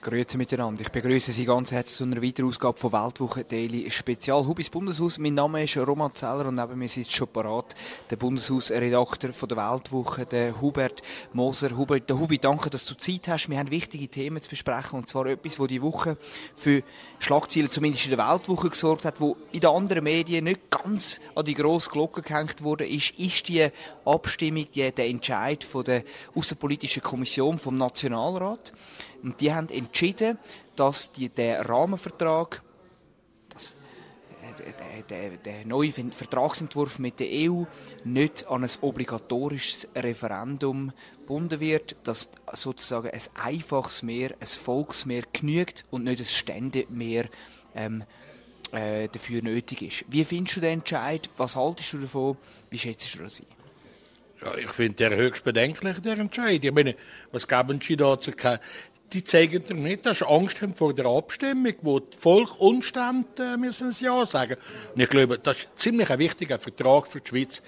Grüezi miteinander. Ich begrüße Sie ganz herzlich zu einer weiteren Ausgabe von Weltwoche Daily Spezial. Hubis Bundeshaus. Mein Name ist Roman Zeller und neben mir sitzt schon parat der Bundeshausredakteur von der Weltwoche, der Hubert Moser. Hubert, Hubi, danke, dass du Zeit hast. Wir haben wichtige Themen zu besprechen und zwar etwas, das die Woche für Schlagzeilen zumindest in der Weltwoche gesorgt hat, wo in den anderen Medien nicht ganz an die grosse Glocke gehängt wurde, ist die Abstimmung, der Entscheid von der Außenpolitischen Kommission vom Nationalrat. Und die haben entschieden, dass der Rahmenvertrag, der neue Vertragsentwurf mit der EU nicht an ein obligatorisches Referendum gebunden wird, dass sozusagen ein einfaches Mehr, ein Volksmehr genügt und nicht ein Ständemehr dafür nötig ist. Wie findest du den Entscheid? Was haltest du davon? Wie schätzt du das ein? Ja, ich finde der höchst bedenklich, der Entscheid. Ich meine, was geben Sie da zu die zeigen dir nicht, dass sie Angst haben vor der Abstimmung, wo das Volk umstimmt, müssen sie ja sagen. Und ich glaube, das ist ziemlich ein wichtiger Vertrag für die Schweiz.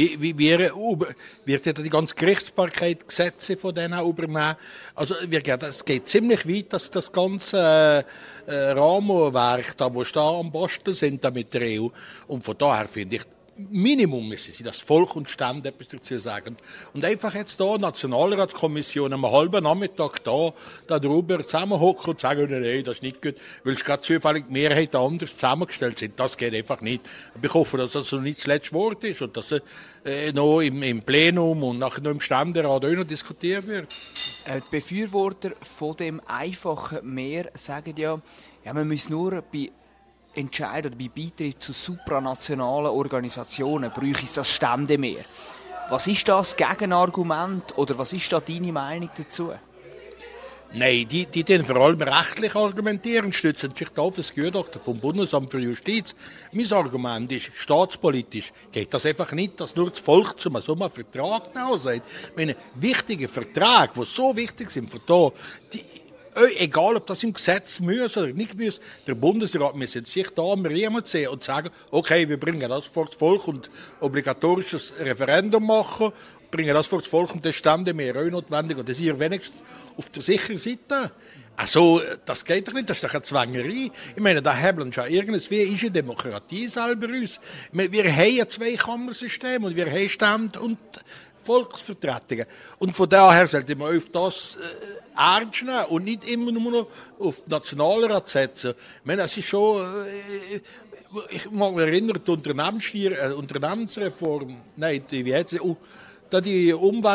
Wird die ganze Gerichtsbarkeit Gesetze von denen übernehmen? Also, es geht ziemlich weit, dass das ganze Rahmenwerk, da, wo sie da am Basteln sind, da mit der EU. Und von daher finde ich, Minimum müssen sie das Volk und Stand etwas dazu sagen. Und einfach jetzt da, Nationalratskommission, am halben Nachmittag da drüber zusammenhocken und sagen, nein, das ist nicht gut, weil es gerade zufällig die Mehrheit anders zusammengestellt sind. Das geht einfach nicht. Aber ich hoffe, dass das nicht das letzte Wort ist und dass noch im Plenum und nachher noch im Ständerat auch noch diskutiert wird. Die Befürworter von dem einfachen Mehr sagen ja, man muss nur bei Entscheid oder bei Beitritt zu supranationalen Organisationen bräuchte es das Ständemehr. Was ist das Gegenargument oder was ist da deine Meinung dazu? Nein, die vor allem rechtlich argumentieren, stützen sich da auf das Gutachten vom Bundesamt für Justiz. Mein Argument ist, staatspolitisch geht das einfach nicht, dass nur das Volk zu so einem Vertrag sagt. Ich meine, wichtige Verträge, die so wichtig sind für da, egal, ob das im Gesetz muss oder nicht muss, der Bundesrat müsste sich da am Riemen ziehen und sagen, okay, wir bringen das vor das Volk und obligatorisches Referendum machen, bringen das vor das Volk und das Ständemehr auch notwendig und das ist ihr wenigstens auf der sicheren Seite. Also, das geht doch nicht, das ist doch eine Zwängerei. Ich meine, da haben schon irgendwie ist eine Demokratie selber uns. Ich meine, wir haben ein Zweikammersystem und wir haben Stände und Volksvertretungen. Und von daher sollte man auf das ernst nehmen und nicht immer nur noch auf den Nationalrat setzen. Ich meine, das ist schon, ich mag mich erinnern, die Unternehmensreform, nein, wie heißt sie? Die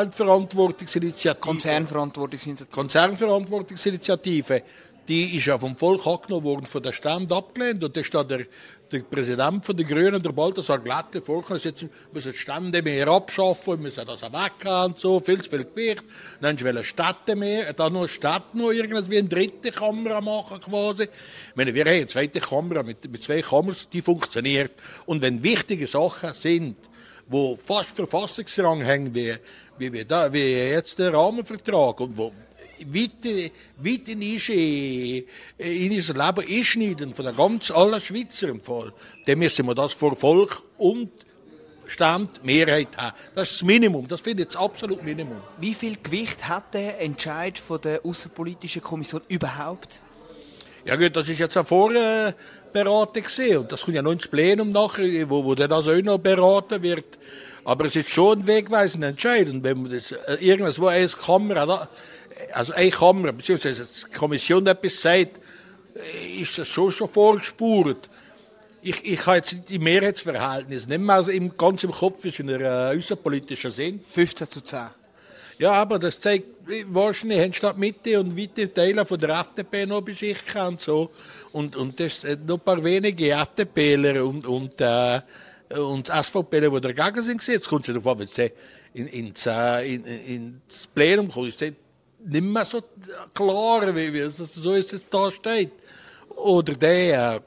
Umweltverantwortungsinitiative. Konzernverantwortungsinitiative, die ist ja vom Volk angenommen worden, von der Stand abgelehnt. Und da ist da der Präsident von den Grünen, der Balthasar Glättli, vorgekommen, jetzt müssen die Stände mehr abschaffen, müssen das weghaben und so, viel zu viel Gewicht. Dann wollen Städte mehr, dann noch Städte noch irgendwie eine dritte Kammer machen quasi. Ich meine, wir haben eine zweite Kammer mit zwei Kammern, die funktioniert. Und wenn wichtige Sachen sind, wo fast Verfassungsrang hängen, wie jetzt der Rahmenvertrag und wo weit in unser Leben einschneiden von den ganz allen Schweizer im Fall, dann müssen wir das vor Volk und Stand Mehrheit haben. Das ist das Minimum, das finde ich das absolute Minimum. Wie viel Gewicht hat der Entscheid von der Außenpolitischen Kommission überhaupt? Ja gut, das ist jetzt eine Vorberatung gewesen und das kommt ja noch ins Plenum nachher, wo dann das auch noch beraten wird. Aber es ist schon ein wegweisender Entscheid. Und wenn man das irgendwo eine Kammer, beziehungsweise die Kommission etwas sagt, ist das schon vorgespurt. Ich habe jetzt die Mehrheitsverhältnisse nicht mehr ganz im Kopf, ist in der außenpolitischen Sinn. 15:10. Ja, aber das zeigt, wahrscheinlich haben statt Mitte und weite Teile von der FDP noch beschicht und so. Und das sind noch ein paar wenige FDPler und SVPler, die dagegen sind. Jetzt kommt es darauf an, wenn es ins Plenum kommt, ist das nicht mehr so klar, wie es so ist, es da steht. Oder der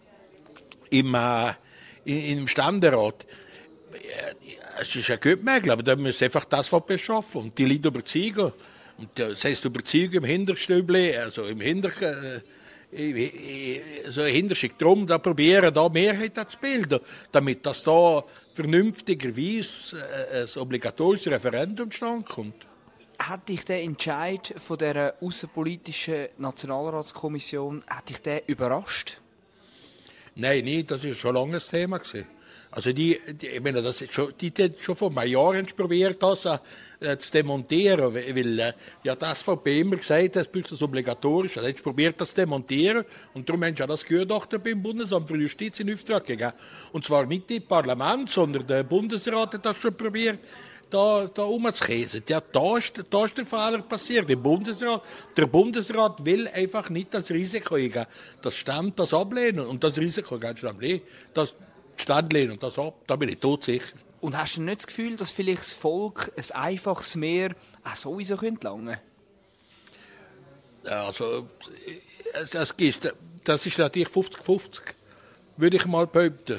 im Ständerat. Es ist ja gut möglich, aber da muss einfach das beschaffen und die Leute überzeugen. Und das heisst überzeugen im Hinterstübli, also im Hinterschick drum, da probieren da Mehrheit zu bilden, damit das da vernünftigerweise ein obligatorisches Referendum stand kommt. Hat dich der Entscheid von dieser außenpolitischen Nationalratskommission überrascht? Nein, nicht. Das ist schon lange ein Thema gewesen. Also ich meine, das ist schon, die hat schon vor einem Jahr probiert, das zu demontieren, weil ja die SVP immer gesagt, das ist obligatorisch. Also jetzt probiert das zu demontieren und darum haben sie ja das Gutachten beim Bundesamt für Justiz in Auftrag gegeben. Und zwar nicht das Parlament, sondern der Bundesrat hat das schon probiert, da umzukäsen. Ja, da ist der Fehler passiert. Der Bundesrat will einfach nicht das Risiko eingehen. Das Stand das ablehnen und das Risiko ganz schnell das Stand lehnen und das ab. Da bin ich todsicher. Und hast du nicht das Gefühl, dass vielleicht das Volk ein einfaches Mehr auch sowieso lange? Also, das ist natürlich 50-50, würde ich mal behaupten.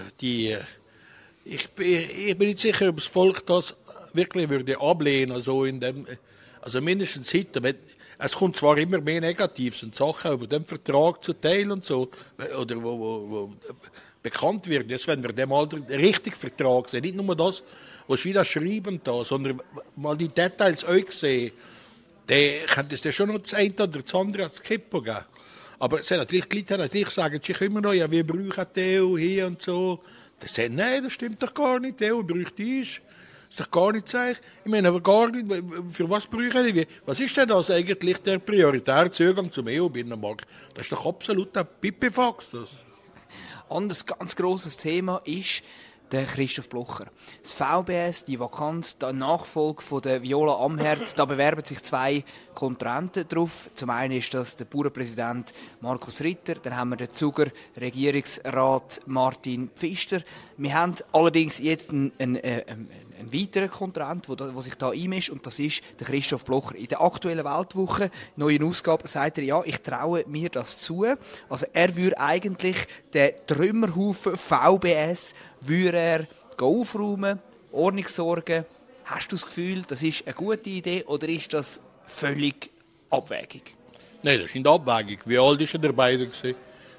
Ich bin nicht sicher, ob das Volk das wirklich würde ablehnen, also mindestens heute. Es kommt zwar immer mehr Negatives und Sachen über den Vertrag zu teilen und so, oder wo bekannt wird, jetzt wenn wir dem mal den richtigen Vertrag sehen, nicht nur das, was Sie da schreiben, sondern mal die Details euch sehen, dann könnte es ja schon noch das eine oder das andere als Kippen geben. Aber es sind natürlich die Leute, die sagen sich immer noch, ja, wir brauchen die EU hier und so. Die sagen, nein, das stimmt doch gar nicht, die EU braucht uns. Das ist doch gar nicht so. Ich meine, aber gar nicht, für was brauchen die? Was ist denn das eigentlich der prioritäre Zugang zum EU-Binnenmarkt? Das ist doch absolut ein Pipifax, das. Anderes ganz grosses Thema ist der Christoph Blocher. Das VBS, die Vakanz, der Nachfolge von der Viola Amherd, da bewerben sich zwei Kontrahenten drauf. Zum einen ist das der Bauernpräsident Markus Ritter, dann haben wir den Zuger Regierungsrat Martin Pfister. Wir haben allerdings jetzt einen weiteren Kontrahent, der sich da einmischt, und das ist der Christoph Blocher. In der aktuellen Weltwoche, neuen Ausgabe, sagt er, ja, ich traue mir das zu. Also er würde eigentlich den Trümmerhaufen VBS würde er aufräumen, Ordnung sorgen. Hast du das Gefühl, das ist eine gute Idee oder ist das völlig abwegig? Nein, das ist nicht abwegig. Wie alt ist er dabei gewesen?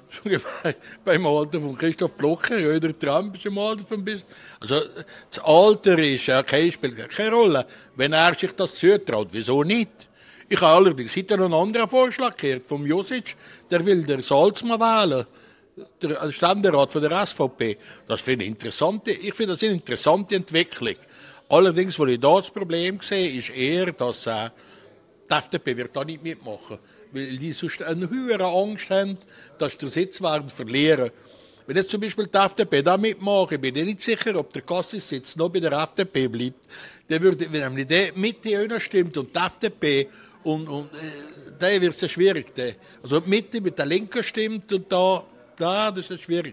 Beim Alter von Christoph Blocher oder Trump ist im Alter von bis. Also das Alter ist spielt keine Rolle. Wenn er sich das zutraut, wieso nicht? Ich habe allerdings heute noch einen anderen Vorschlag gehört vom Josic, der will den Salzmann wählen. Der Ständerat von der SVP. Das finde ich interessant. Ich finde das eine interessante Entwicklung. Allerdings, was ich da das Problem sehe, ist eher, dass die FDP wird da nicht mitmachen, weil die sonst eine höhere Angst haben, dass sie den Sitz werden verlieren. Wenn jetzt zum Beispiel die FDP da mitmacht, bin ich nicht sicher, ob der Kassensitz noch bei der FDP bleibt. Der würde, wenn nämlich der Mitte einer stimmt und die FDP und da wird es ja schwierig. Also die Mitte mit der Linken stimmt und das ist ja schwierig.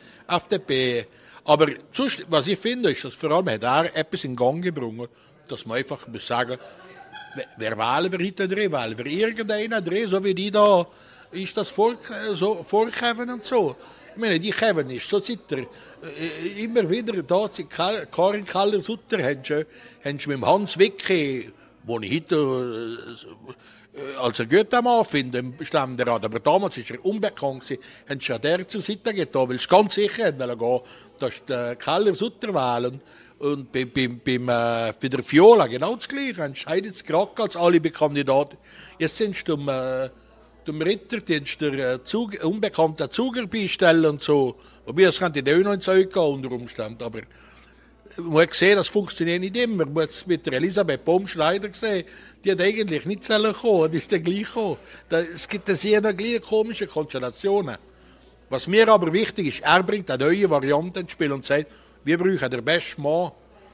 FDP. Aber sonst, was ich finde, ist, dass vor allem hat er etwas in Gang gebracht, dass man einfach muss sagen, wer wählen wir heute drin? Wählen wir irgendeinen drin, so wie die da, ist das so vorkommen und so. Ich meine, die Kevin ist so seit immer wieder da, Karin Keller-Sutter, haben sie mit dem Hans Wicke, den ich heute als ein guter Mann finde, im Ständerat, aber damals war er unbekannt gewesen, haben sie ja der zur Seite getan, weil sie ganz sicher gehen, dass die Keller-Sutter wählen. Und bei der Viola genau das Gleiche. Entscheidet es gerade als alle Kandidaten. Jetzt sind sie dem Ritter, der unbekannten Zuger beistellen und so. Wobei, das könnte auch noch ins Zeug gehen unter Umständen. Aber man hat gesehen, das funktioniert nicht immer. Man hat es mit der Elisabeth Baumschneider gesehen. Die hat eigentlich nicht kommen, die ist dann gleich gekommen. Es gibt da sehr gleich komische Konstellationen. Was mir aber wichtig ist, er bringt eine neue Variante ins Spiel und sagt, wir brauchen den besten Mann,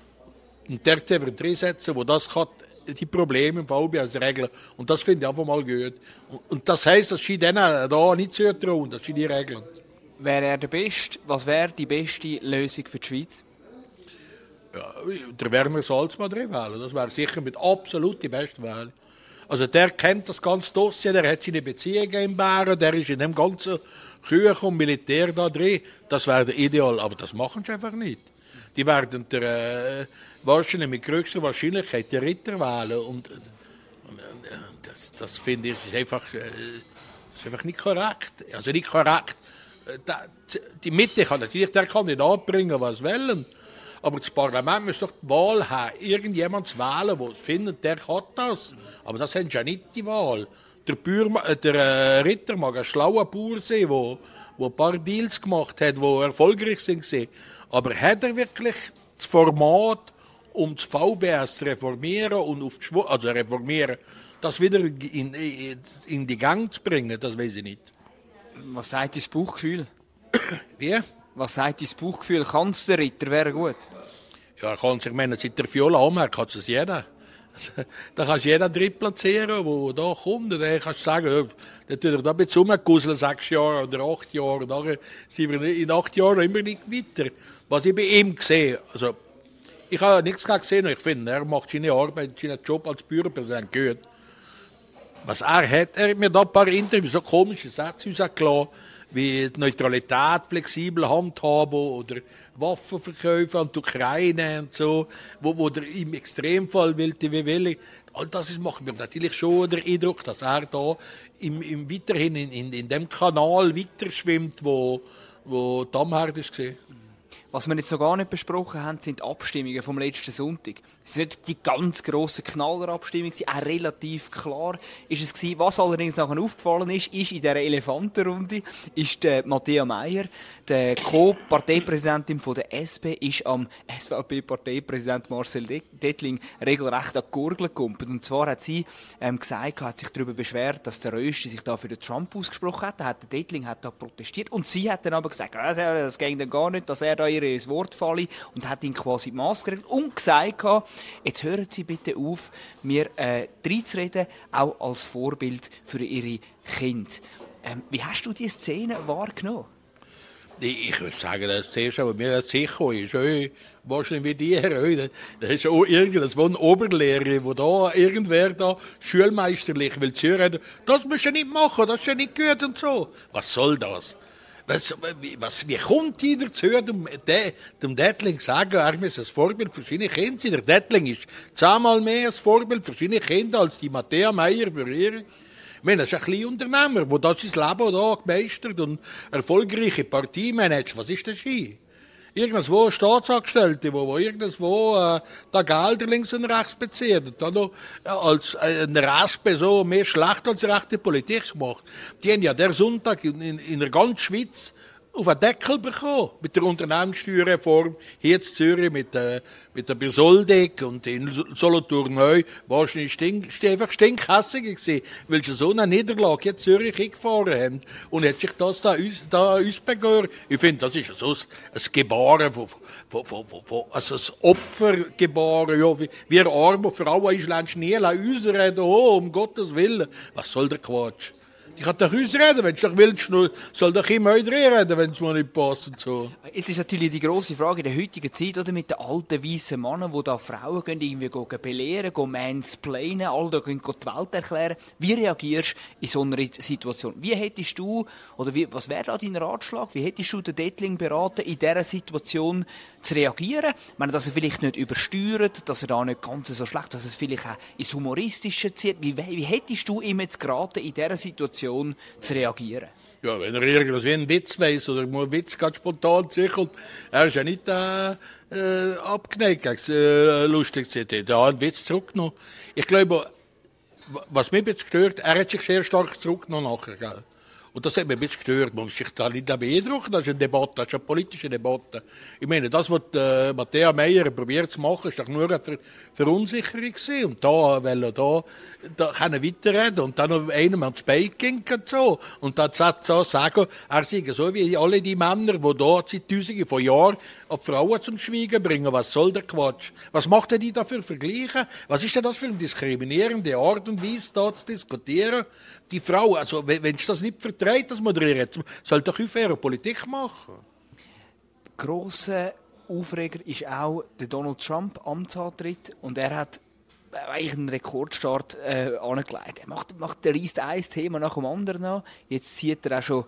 und der wird reinsetzen, der das kann, die Probleme im VBS regeln. Und das finde ich einfach mal gut. Und das heisst, dass sie denen da nicht zutrauen, dass sie die regeln. Wäre er der Beste? Was wäre die beste Lösung für die Schweiz? Ja, der Werner Salzmann drin wählen. Das wäre sicher mit absolut die beste Wahl. Also der kennt das ganze Dossier, der hat seine Beziehungen in Bären, der ist in dem ganzen Küche und Militär da drin. Das wäre der Ideal, aber das machen sie einfach nicht. Die werden wahrscheinlich mit größter Wahrscheinlichkeit den Ritter wählen und das finde ich ist einfach nicht korrekt. Also nicht korrekt. Die Mitte kann natürlich der Kandidat bringen, was wollen. Aber das Parlament muss doch die Wahl haben, irgendjemand zu wählen, der findet, der kann das. Aber das haben ja nicht die Wahl. Der Ritter mag ein schlauer Bauer sein, der ein paar Deals gemacht hat, die erfolgreich sind. Aber hat er wirklich das Format, um das VBS zu reformieren und das wieder in die Gang zu bringen? Das weiß ich nicht. Was sagt dein Bauchgefühl? Wie? Was sagt dein Bauchgefühl? Kann es der Ritter? Wäre gut. Ja, ich meine, seit der Viola Amher kann es jeder. Also, da kannst du jeden drittplatzieren, der da kommt. Und dann kannst du sagen, der tut da ein bisschen rumgegusselt, 6 Jahre oder 8 Jahre. Und nachher sind wir in 8 Jahren immer nicht weiter. Was ich bei ihm sehe, also, ich habe nichts gesehen, ich finde, er macht seine Arbeit, seinen Job als Büropräsident gut. Was er hat mir da ein paar Interviews, so komische Sätze rausgelassen, wie die Neutralität flexibel handhaben oder Waffenverkäufe an die Ukraine und so, wo der im Extremfall will. All das macht mir natürlich schon den Eindruck, dass er da weiterhin in dem Kanal weiterschwimmt, wo die Amherd ist. Was wir jetzt noch gar nicht besprochen haben, sind die Abstimmungen vom letzten Sonntag. Es sind nicht die ganz grossen Knallerabstimmungen, auch relativ klar ist es gewesen. Was allerdings nachher aufgefallen ist in dieser Elefantenrunde, ist der Matthäa Meier, der Co-Parteipräsidentin von der SP, ist am SVP-Parteipräsident Marcel Dettling regelrecht an die Gurgel gekumpelt. Und zwar hat sie hat sich darüber beschwert, dass der Rösti sich da für den Trump ausgesprochen hat. Der Dettling hat da protestiert und sie hat dann aber gesagt, das ging dann gar nicht, dass er da ihr ins Wort falle und hat ihn quasi maßgerecht und gesagt, jetzt hören Sie bitte auf, mir reinzureden, auch als Vorbild für Ihre Kinder. Wie hast du diese Szene wahrgenommen? Ich würde sagen, das zuerst, aber mir sicher ist, wahrscheinlich wie dir, das ist auch irgendein Oberlehrer, wo da irgendwer da schulmeisterlich will zuhören, das musst du nicht machen, das ist ja nicht gut und so. Was soll das? Wie kommt die dazu, dem Dettling sagen, er muss ein Vorbild für seine Kinder sein? Der Dettling ist 10-mal mehr ein Vorbild für seine Kinder als die Matthäa Meier für ihre. Ich meine, das ist ein kleiner Unternehmer, der da sein Leben da gemeistert und erfolgreiche Partie managt. Was ist das hier? Irgendwo Staatsangestellte, wo irgendwo da Gelder links und rechts beziehen und dann noch als eine Raspe so mehr schlecht als rechte Politik macht. Die haben ja der Sonntag in der ganzen Schweiz auf den Deckel bekommen mit der Unternehmenssteuerreform hier in Zürich mit der Besoldung und in Solothurn neu wahrscheinlich einfach stinkhässig gewesen, weil sie so eine Niederlage hier in Zürich eingefahren haben und hat sich das da uns begehrt. Ich finde, das ist so ein Gebaren also ein Opfergebaren, ja, wie eine arme Frau Isländsch nie uns reden, um Gottes Willen. Was soll der Quatsch? Ich kann doch uns reden, wenn du doch willst, soll doch immer reden, wenn es mir nicht passt und so. Jetzt ist natürlich die grosse Frage in der heutigen Zeit, oder, mit den alten weißen Männern, die da Frauen gehen, irgendwie belehren, mansplainen, all da gehen die Welt erklären. Wie reagierst du in so einer Situation? Wie hättest du, oder was wäre da dein Ratschlag? Wie hättest du den Dettling beraten, in dieser Situation zu reagieren? Ich meine, dass er vielleicht nicht übersteuert, dass er da nicht ganz so schlecht, dass es vielleicht auch ins Humoristische zieht. Wie hättest du ihm jetzt geraten, in dieser Situation zu reagieren? Ja, wenn er irgendwas wie einen Witz weiss oder mal einen Witz ganz spontan sichert, er ist ja nicht abgeneigt, lustig zu sein. Da hat einen Witz zurückgenommen. Ich glaube, was mich jetzt gestört, er hat sich sehr stark zurückgenommen nachher, gell? Und das hat mich ein bisschen gestört. Man muss sich da nicht beeindrucken. Das ist eine Debatte, das ist eine politische Debatte. Ich meine, das, was Matthäa Meier probiert zu machen, ist doch nur eine Verunsicherung gewesen. Und da, weil er da können weiterreden und dann noch einem ans Bein ging und so. Und dann so sagen, er sei so wie alle die Männer, die da seit Tausenden von Jahren die Frauen zum Schweigen bringen. Was soll der Quatsch? Was macht er die da für Vergleiche? Was ist denn das für eine diskriminierende Art und Weise, da zu diskutieren? Die Frau, also, wenn du das nicht vertreibt, dass man drüber soll doch faire Politik machen. Grosser Aufreger ist auch der Donald Trump Amtsantritt und er hat eigentlich einen Rekordstart angelegt. Er reisst ein Thema nach dem anderen an. Jetzt zieht er auch schon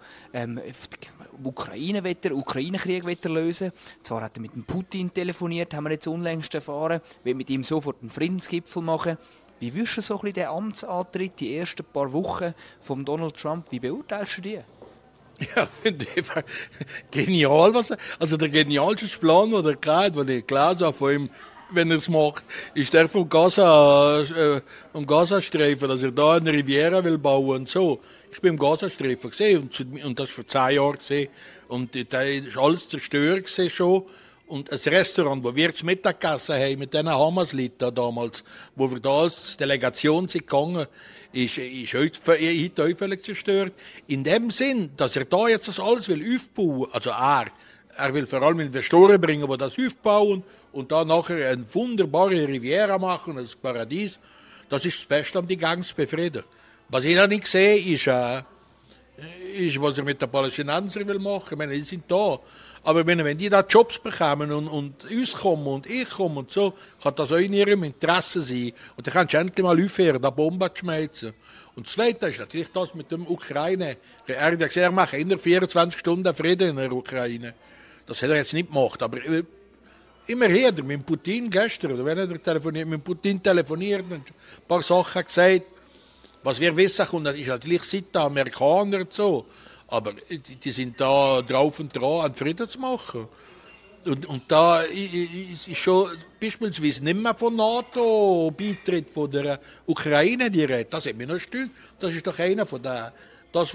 Ukraine-Krieg lösen. Zwar hat er mit dem Putin telefoniert, haben wir jetzt unlängst erfahren, will mit ihm sofort einen Friedensgipfel machen. Wie würdest du so ein bisschen den Amtsantritt, die ersten paar Wochen von Donald Trump, wie beurteilst du die? Ja, finde ich einfach genial. Also der genialste Plan, den er hat, den ich gelesen habe von ihm, wenn er es macht, ist der vom Gazastreifen, dass er da eine Riviera will bauen und so. Ich bin im Gazastreifen gesehen und das vor 10 Jahren gesehen. Und da ist alles zerstört gesehen schon. Und ein Restaurant, wo wir zum Mittag gegessen haben, mit diesen Hamas-Leuten da damals, wo wir da als Delegation sind gegangen, ist heute völlig zerstört. In dem Sinn, dass er da jetzt das alles will aufbauen, also er will vor allem Investoren bringen, die das aufbauen und da nachher eine wunderbare Riviera machen, ein Paradies, das ist das Beste, um die Gangs zu befrieden. Was ich noch nicht sehe, ist, was er mit den Palästinensern will machen. Ich meine, die sind da. Aber wenn die da Jobs bekommen und uns kommen und ich komme und so, kann das auch in ihrem Interesse sein. Und dann kannst du endlich mal aufhören, da Bomben zu schmeißen. Und das Zweite ist natürlich das mit dem Ukraine. Er hat gesagt, er macht innerhalb 24 Stunden Frieden in der Ukraine. Das hat er jetzt nicht gemacht. Aber immer reden mit Putin gestern, oder wenn er mit Putin telefoniert und ein paar Sachen gesagt. Was wir wissen, ist natürlich seit den Amerikanern und so. Aber die sind da drauf und dran, einen Frieden zu machen. Und da ist schon beispielsweise nicht mehr von NATO-Beitritt von der Ukraine die Rede. Das hat mich noch stimmt. Das ist doch einer von den, das,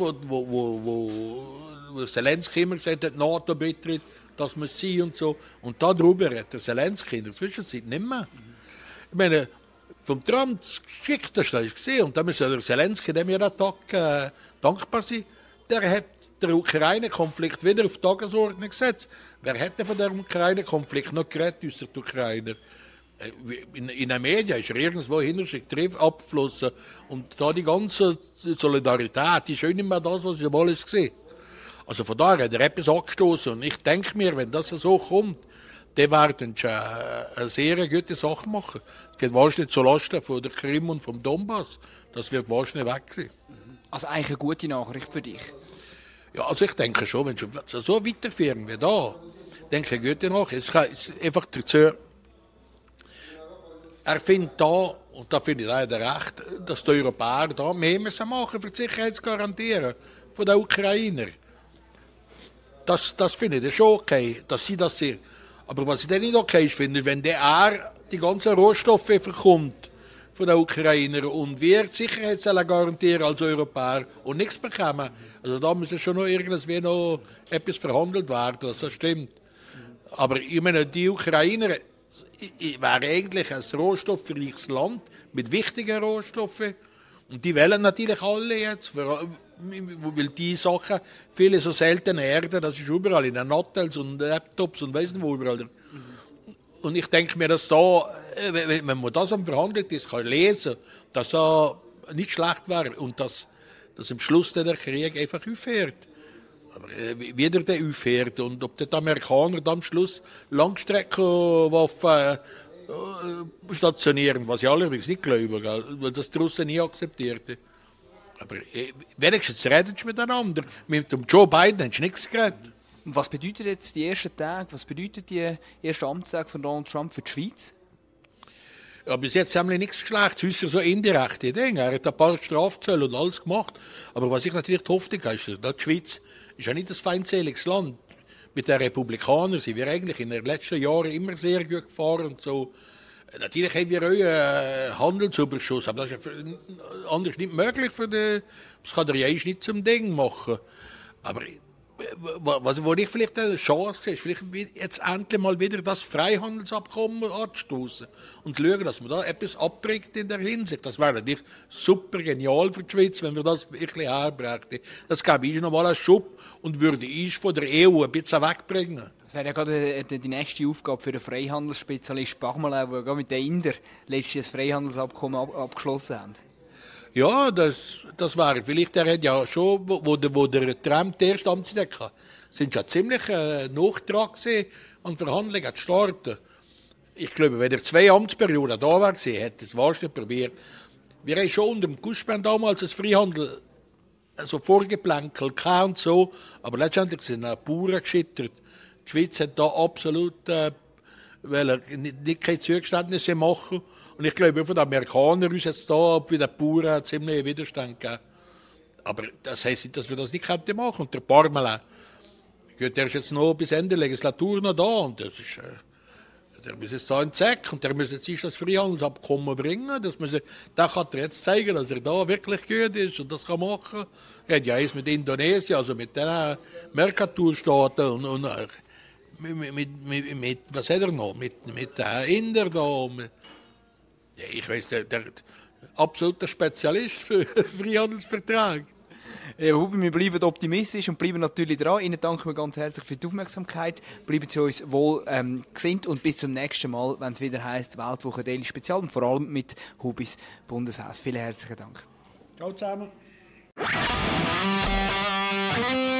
wo Zelensky immer gesagt hat, NATO-Beitritt, das muss sein und so. Und darüber hat der Zelensky in der Zwischenzeit nicht mehr. Ich meine, vom Trump das Geschickteste ist gesehen, und da muss der Zelensky dem jeden Tag dankbar sein, der hat den Ukraine-Konflikt wieder auf die Tagesordnung gesetzt. Wer hätte von dem Ukraine-Konflikt noch geredet, außer die Ukrainer? In den Medien ist er irgendwo hinterschickt, abgeflossen. Und da die ganze Solidarität ist schon nicht mehr das, was ich mal gesehen habe. Also von daher hat er etwas angestoßen. Und ich denke mir, wenn das so kommt, der werden schon eine sehr gute Sache machen. Das geht wahrscheinlich zulasten von der Krim und vom Donbass. Das wird wahrscheinlich weg sein. Also eigentlich eine gute Nachricht für dich. Ja, also ich denke schon, wenn sie so weiterführen wie da, denke ich, gute Nachricht. Es ist einfach dazu, er findet da, und da finde ich leider recht, dass die Europäer da mehr müssen machen für die Sicherheit zu garantieren von den Ukrainer. Das finde ich schon okay, dass sie das sehen. Aber was ich dann nicht okay finde, wenn der die ganzen Rohstoffe bekommt von den Ukrainern und wir die Sicherheit garantieren als Europäer und nichts bekommen. Also da muss schon noch irgendwie noch etwas verhandelt werden, das stimmt. Aber ich meine, die Ukrainer wären eigentlich ein rohstoffreiches Land mit wichtigen Rohstoffen. Und die wählen natürlich alle jetzt, weil die Sachen, viele so seltene Erden, das ist überall in den Nattels und Laptops und weiss nicht wo überall. Und ich denke mir, dass da, wenn man das am Verhandeln ist, kann lesen, dass da nicht schlecht wäre und dass am Schluss der Krieg einfach aufhört. Aber wie der aufhört und ob die Amerikaner dann am Schluss Langstreckenwaffen stationieren, was ich allerdings nicht glaube, weil das die Russen nie akzeptierte. Aber wenigstens redest du miteinander. Mit dem Joe Biden hast du nichts geredet. Und was bedeutet jetzt die ersten Tage, was bedeutet die erste Amtstag von Donald Trump für die Schweiz? Ja, bis jetzt haben wir nichts Schlechtes, außer so indirekte Dinge. Er hat ein paar Strafzölle und alles gemacht. Aber was ich natürlich die Hoffnung habe, ist, dass die Schweiz ist ja nicht ein feindseliges Land. Mit den Republikanern sind wir eigentlich in den letzten Jahren immer sehr gut gefahren und so. Natürlich haben wir auch einen Handelsüberschuss, aber das ist anders nicht möglich. Das kann der Jahr nicht zum Ding machen. Aber wo ich vielleicht eine Chance sehe, ist vielleicht jetzt endlich mal wieder das Freihandelsabkommen anzustoßen und schauen, dass man da etwas abbringt in der Hinsicht. Das wäre natürlich super genial für die Schweiz, wenn wir das wirklich herbrächten. Das gäbe ich noch mal einen Schub und würde ich von der EU ein bisschen wegbringen. Das wäre ja gerade die nächste Aufgabe für den Freihandelsspezialist Bachmalev, der mit den Indern letztes Freihandelsabkommen abgeschlossen haben. Ja, das wäre vielleicht, der hat ja schon, wo der Trump der erste Amtstag hatte, sind schon ziemlich Nachtrag an Verhandlungen zu starten. Ich glaube, wenn er 2 Amtsperioden da war, hätte es wahrscheinlich probiert. Wir haben schon unter dem Gussband damals das Freihandel so vorgeplänkelt und so, aber letztendlich sind die Bauern gescheitert. Die Schweiz hat da absolut nicht keine Zugeständnisse machen. Und ich glaube, von den Amerikanern uns jetzt da bei den Bauern ziemlich Widerstand gegeben. aber das heisst nicht, dass wir das nicht hätten machen. Und der Parmelin, der ist jetzt noch bis Ende der Legislatur noch da. Und das ist, der muss jetzt da in den Sack und der muss jetzt das Freihandelsabkommen bringen. Der kann er jetzt zeigen, dass er da wirklich gut ist und das kann machen. Er hat ja eins mit Indonesien, also mit den Mercosur-Staaten und mit, was hat er noch? Mit Inder da. Ja, ich weiss, der absoluter Spezialist für Freihandelsverträge. Hubi, wir bleiben optimistisch und bleiben natürlich dran. Ihnen danken wir ganz herzlich für die Aufmerksamkeit. Bleiben Sie uns wohl gesinnt und bis zum nächsten Mal, wenn es wieder heisst Weltwoche Daily Spezial und vor allem mit Hubis Bundeshaus. Vielen herzlichen Dank. Ciao zusammen.